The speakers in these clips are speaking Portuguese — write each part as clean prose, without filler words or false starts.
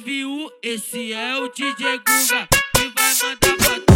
love you, esse é o DJ Guga que vai mandar pra tu.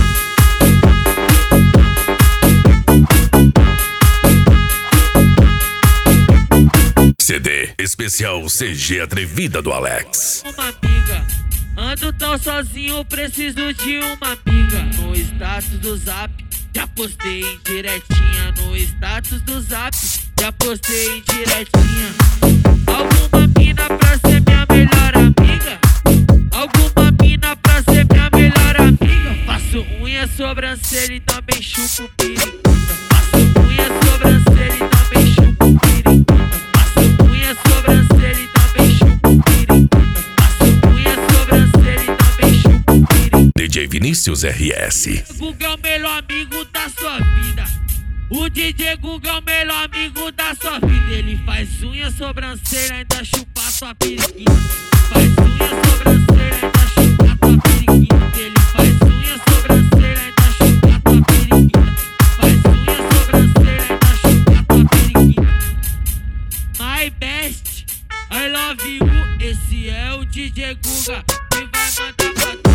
CD especial CG Atrevida do Alex. Uma amiga, ando tão sozinho, preciso de uma amiga. No status do Zap, já postei em diretinha. No status do Zap, já postei em diretinha. Alguma mina pra ser minha melhor amiga? Alguma mina pra ser minha melhor amiga? Faço unha, sobrancelha e também chupo periquita. Faço unha, sobrancelha e também chupo periquita. Faço unha, sobrancelha e também chupo periquita. Faço unha, sobrancelha e também chupo periquita. DJ Vinícius RS. Guga é o melhor amigo da sua vida. O DJ Guga é o melhor amigo da sua vida. Ele faz unha, sobrancelha, ainda chupa sua periquita. Faz unha, sobrancelha, ainda chupa tua periquita. Ele faz unha, sobrancelha, ainda chupa tua periquita. Faz unha, sobrancelha, ainda chupa tua periquita. My best, I love you, esse é o DJ Guga que vai mandar pra tu.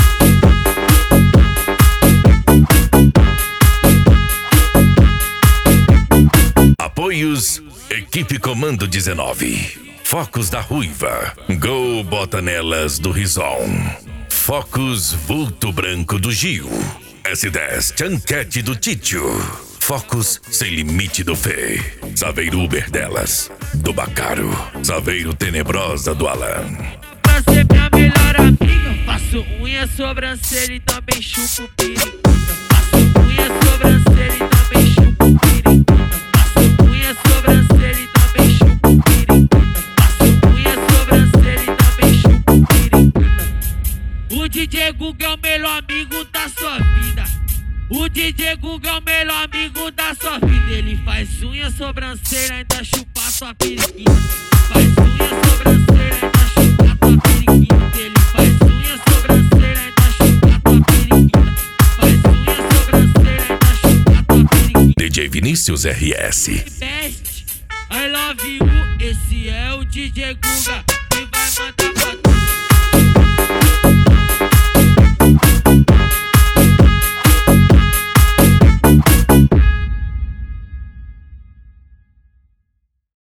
Apoios: Equipe Comando 19, Focos da Ruiva, Gol Botanelas do Rison, Focos Vulto Branco do Gil, S10 Chanquete do Títio, Focos Sem Limite do Fê, Saveiro Uber delas, do Bacaro, Saveiro Tenebrosa do Alan. Pra ser minha melhor amiga, faço unha, sobrancelha e também chupo periquita. Faço unha, sobrancelha e também chupo periquita. Faço unha, sobrancelha e também chupo periquita. Faço unha, sobrancelha e também chupo periquita. O DJ Guga é o melhor amigo da sua vida. O DJ Guga é o melhor amigo da sua vida. Ele faz unha, sobrancelha, ainda chupa sua periquita. Faz unha, sobrancelha, ainda chupa tua periquita. Ele faz unha, sobrancelha, ainda chupa tua periquita. Faz unha, sobrancelha, ainda chupa tua periquita. DJ Vinícius RS. Best, I love you, esse é o DJ Guga que vai mandar.